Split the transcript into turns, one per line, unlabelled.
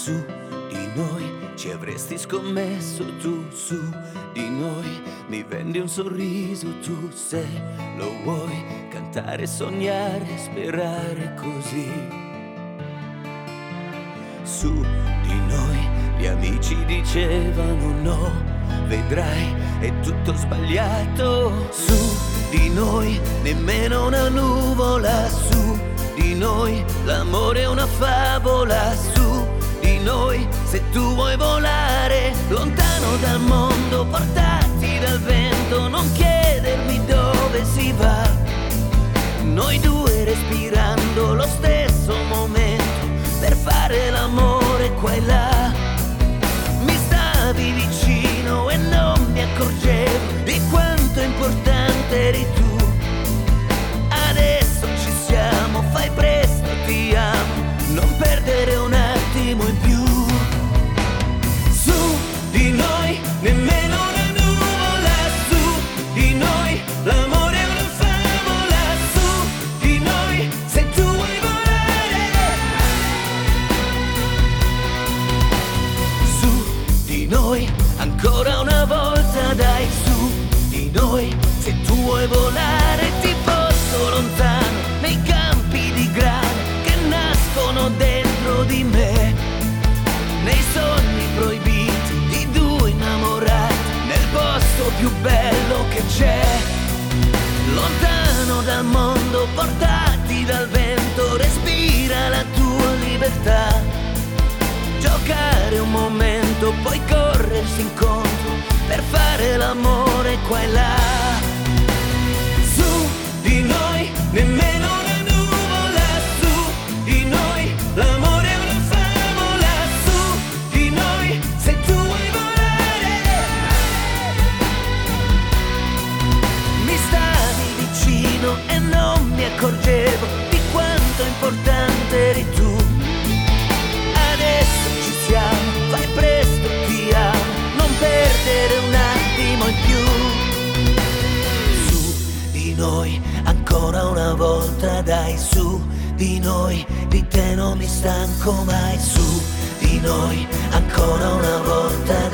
su di noi ci avresti scommesso tu, su di noi mi vendi un sorriso tu, se lo vuoi cantare, sognare, sperare così. Su di noi gli amici dicevano no, vedrai è tutto sbagliato. Su di noi nemmeno una nuvola, su di noi l'amore è una favola, su di noi se tu vuoi volare lontano dal mondo, portati dal vento, non chiedermi dove si va, noi due respirando lo stesso momento per fare l'amore qua e là. Mi stavi vicino e non mi accorgevo di quanto importante eri tu. Adesso ci siamo, fai presto, ti amo, non perdere un attimo in più. Su di noi nemmeno una nuvola, su di noi l'amore è una favola, su di noi se tu vuoi volare. Su di noi ancora una volta dai, su di noi se tu vuoi volare ti porto lontano nei campi di grano che nascono dentro di me, nei sogni proibiti di due innamorati, nel posto più bello che c'è, lontano dal mondo, portati dal vento, respira la tua libertà, giocare un momento, poi corrersi incontro per fare l'amore qua e là. Su di noi nemmeno una nuvola, su di noi l'amore è una favola, su di noi se tu vuoi volare. Mi stavi vicino e non mi accorgevo di quanto importante eri tu. Adesso ci siamo, fai presto, ti amo, non perdere un attimo in più. Su di noi ancora una volta dai, su di noi, di te non mi stanco mai, su di noi ancora una volta